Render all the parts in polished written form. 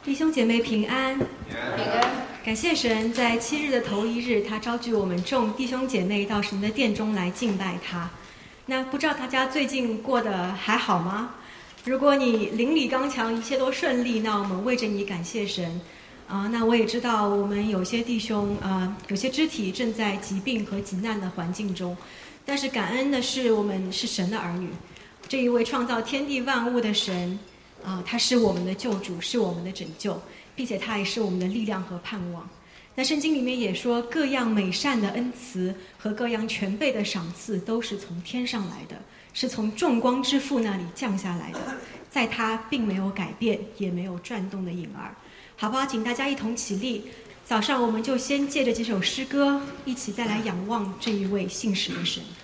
弟兄姐妹平安， 平安。 感谢神，在7日的头一日，他召聚我们众弟兄姐妹到神的殿中来敬拜他。那不知道大家最近过得还好吗？如果你邻里刚强，一切都顺利，那我们为着你感谢神。那我也知道我们有些弟兄有些肢体正在疾病和急难的环境中，但是感恩的是，我们是神的儿女，这一位创造天地万物的神。他是我们的救主，是我们的拯救，并且他也是我们的力量和盼望。那圣经里面也说，各样美善的恩慈和各样全备的赏赐都是从天上来的，是从众光之父那里降下来的，在他并没有改变，也没有转动的影儿。好不好？请大家一同起立。早上我们就先借着这首诗歌，一起再来仰望这一位信实的神。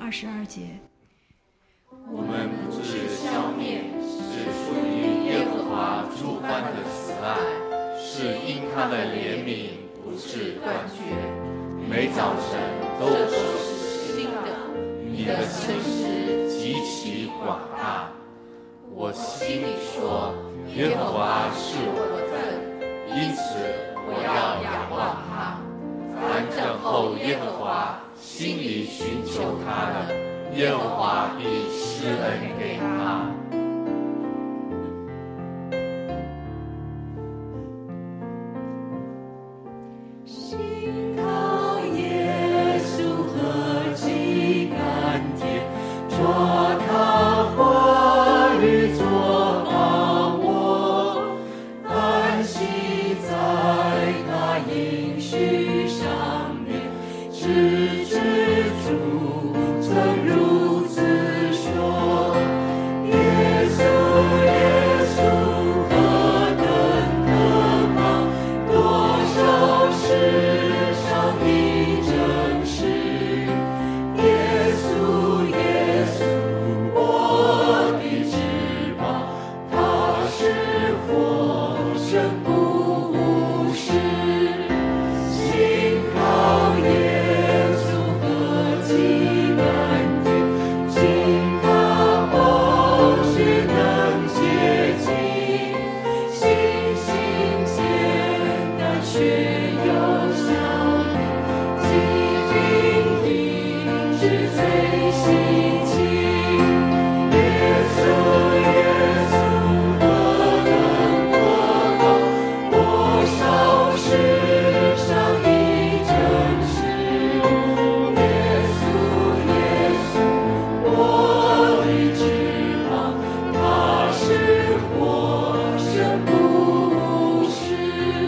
22节。 我们不是消灭，是出于耶和华诸般的慈爱，是因他的怜悯不致断绝，每早晨都是新的。你的信实极其广大。我心里说，耶和华是我的份，因此我要仰望他。凡等候耶和华，心里寻求他的，耶和华必施恩给他。 信靠耶稣何其甘甜，抓他话语做把握，安息在他应许上面，直至主曾如此说。耶稣耶稣何等可靠，多少世上已证实。耶稣耶稣我的翅膀，他是活生不误事。信靠耶稣何其甘甜，信他宝血能洁净，信心简单却有效力，基因的是最稀奇。耶稣耶稣何等可靠，多少世上已证实。耶稣耶稣我的翅膀，他是活生不误事。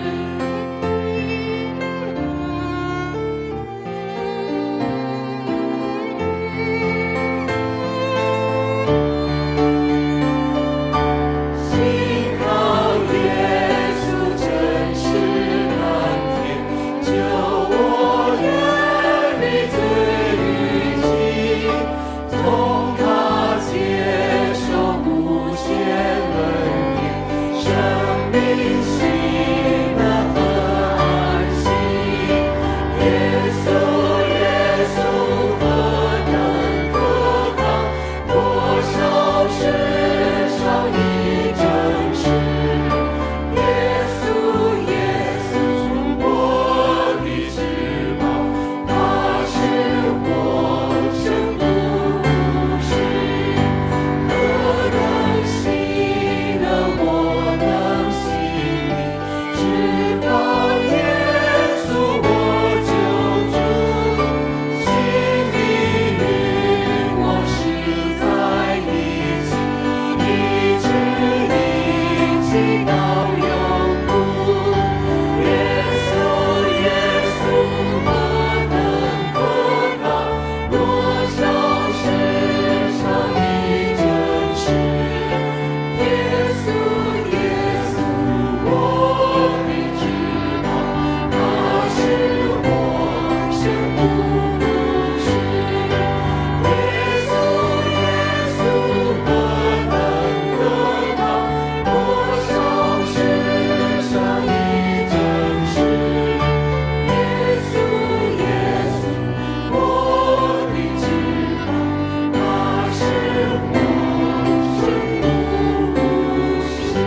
信靠耶稣真是甘甜，救我远离罪与疾，从他接受无限恩典，生命喜乐和安息。耶稣耶稣何等可靠，多少世上已证实。耶稣耶稣我的翅膀，他是活生不误事。何等喜乐我能心里，知道耶稣我救主，心里与我实在一起，一直一起到永不。耶稣耶稣何等可靠，多少世上已证实。耶稣耶稣我的翅膀，他是活生不误事。耶稣耶稣何等可靠，多少世上已证实。耶稣耶稣我的翅膀，他是活生不误事。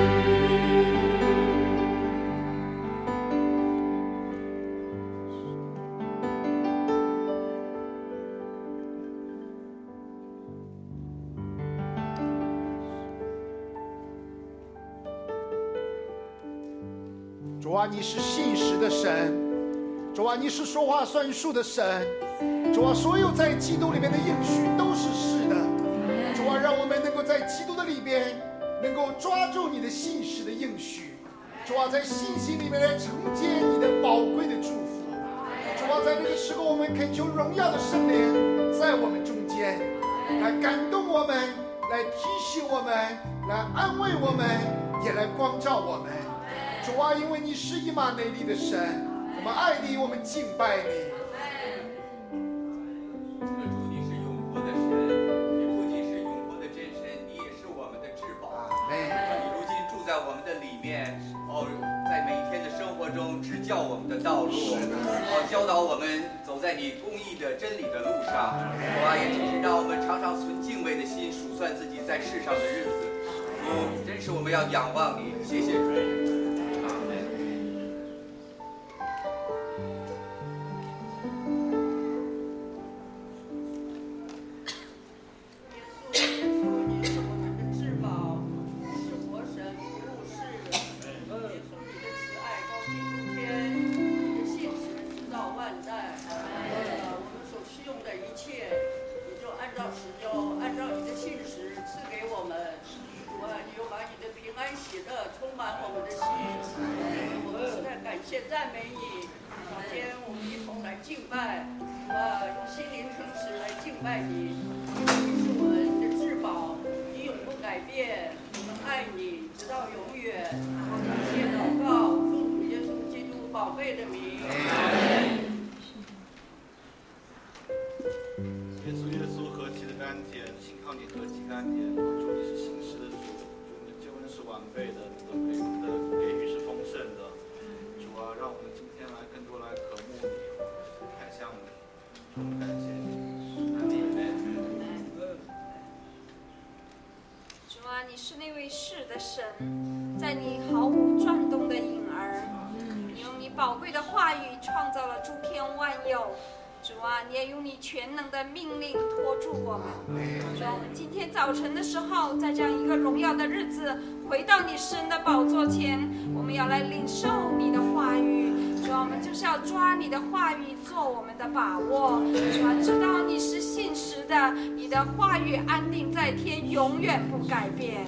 主啊，你是信实的神，主啊，你是说话算数的神，主啊，所有在基督里面的应许都是是的。主啊，让我们能够在基督的里边，能够抓住你的信实的应许。主啊，在信心里面来承接你的宝贵的祝福。主啊，在这个时候，我们恳求荣耀的圣灵在我们中间，来感动我们，来提醒我们，来安慰我们，也来光照我们。主啊，因为你是以马内利的神，我们爱你，我们敬拜你。 主，你是永活的我们走在你公义的真理的路上。主啊，也真是让我们常常存敬畏的心，数算自己在世上的日子。主，真是我们要仰望你，谢谢主。 你是那位是的神，在你毫无转动的影儿，你用你宝贵的话语创造了诸天万有。主啊，你也用你全能的命令托住我们。主啊，我们今天早晨的时候，在这样一个荣耀的日子，回到你神的宝座前，我们要来领受你的话语。主啊，我们就是要抓你的话语做我们的把握。主啊，知道你是信实的，你的话语安定在天，永远不改变。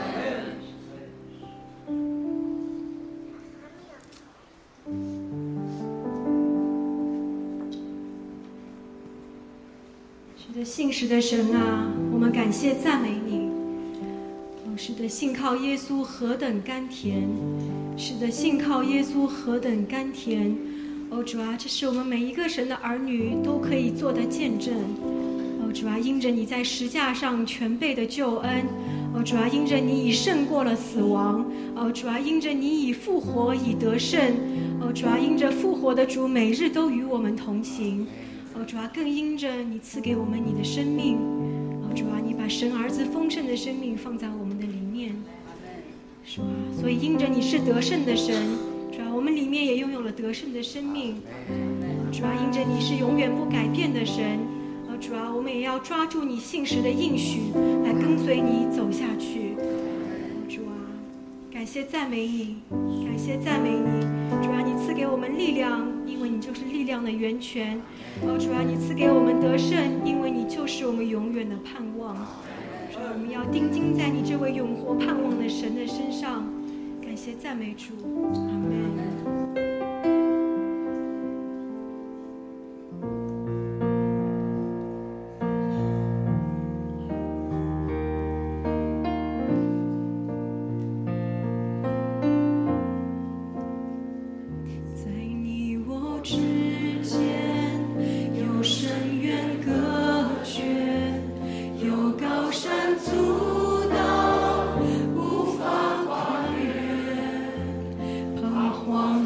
是的，信实的神啊，我们感谢赞美你。是的，信靠耶稣何等甘甜！是的，信靠耶稣何等甘甜！哦，主啊，这是我们每一个神的儿女都可以做的见证。哦，主啊，因着你在十架上全备的救恩，哦，主啊，因着你已胜过了死亡，哦，主啊，因着你已复活已得胜，哦，主啊，因着复活的主每日都与我们同行，哦，主啊，更因着你赐给我们你的生命，哦，主啊，你把神儿子丰盛的生命放在我们的里面，主啊，所以因着你是得胜的神，主啊，我们里面也拥有了得胜的生命，主啊，因着你是永远不改变的神，主啊，我们也要抓住你信实的应许，来跟随你走下去。主啊，感谢赞美你，感谢赞美你。主啊，你赐给我们力量，因为你就是力量的源泉。主啊，你赐给我们得胜，因为你就是我们永远的盼望。主啊，我们要定睛在你这位永活盼望的神的身上。感谢赞美主，阿们。 荒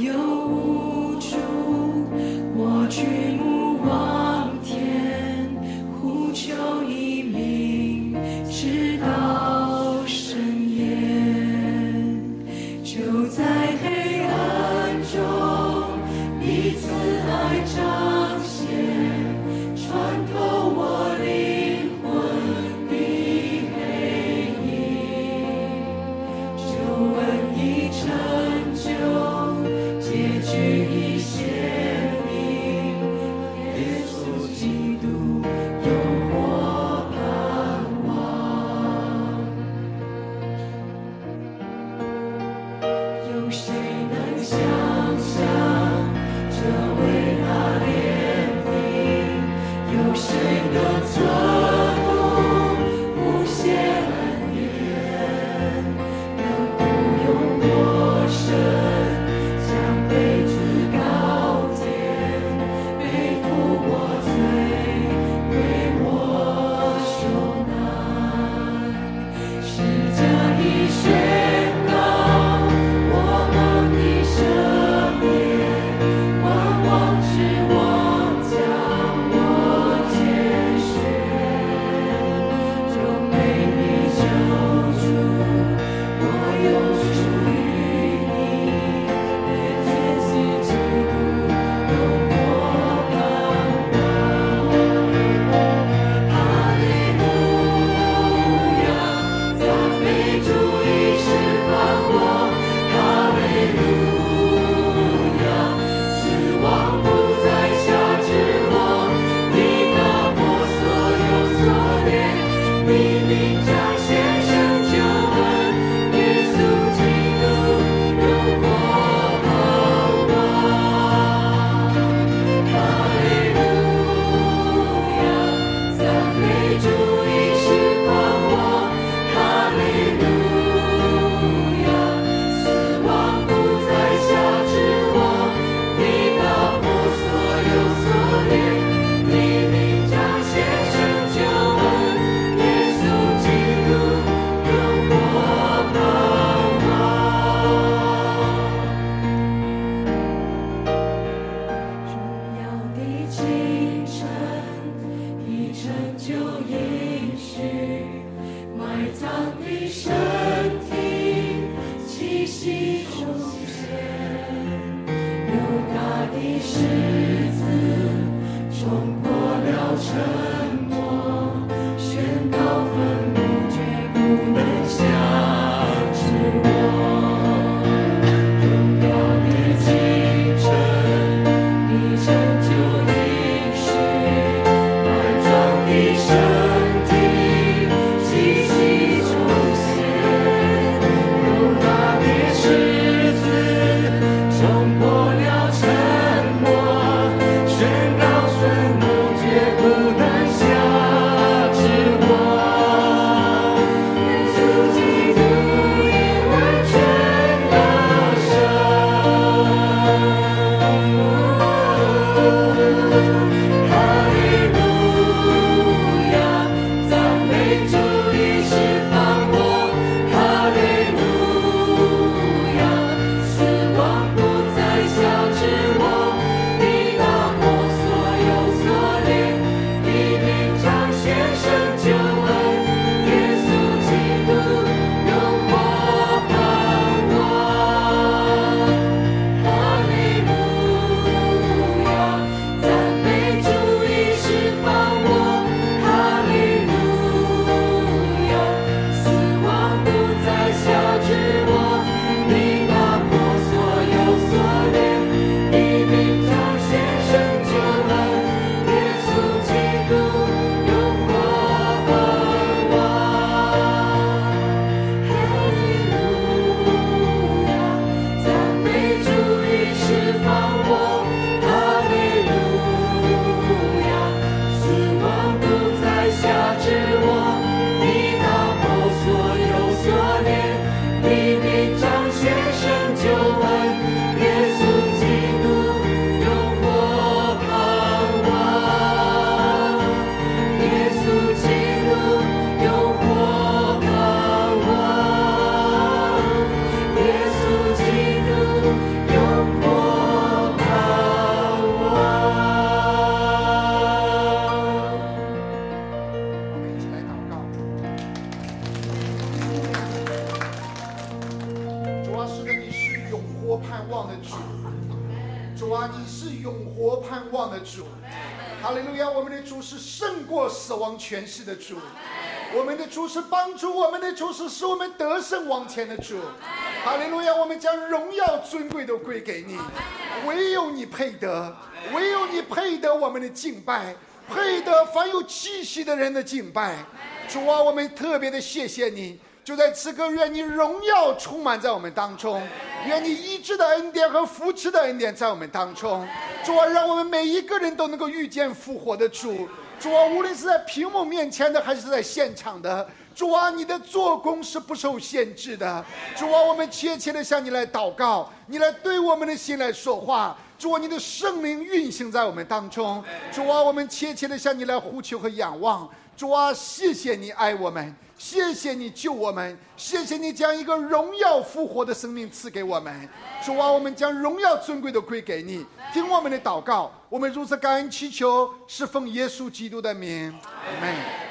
哈利路亚！我们的主是胜过死亡权势的主，我们的主是帮助我们的主，是使我们得胜往前的主。哈利路亚！我们将荣耀尊贵都归给你，唯有你配得，唯有你配得我们的敬拜，配得凡有气息的人的敬拜。主啊，我们特别的谢谢你，就在此刻，愿你荣耀充满在我们当中，愿你医治的恩典和扶持的恩典在我们当中。主啊，让我们每一个人都能够遇见复活的主。主啊，无论是在屏幕面前的还是在现场的，主啊，你的做工是不受限制的。主啊，我们切切的向你来祷告，你来对我们的心来说话。主啊，你的圣灵运行在我们当中。主啊，我们切切的向你来呼求和仰望。主啊，谢谢你爱我们，谢谢你救我们，谢谢你将一个荣耀复活的生命赐给我们。主啊，我们将荣耀尊贵的归给你，听我们的祷告，我们如此感恩祈求，是奉耶稣基督的名，阿们。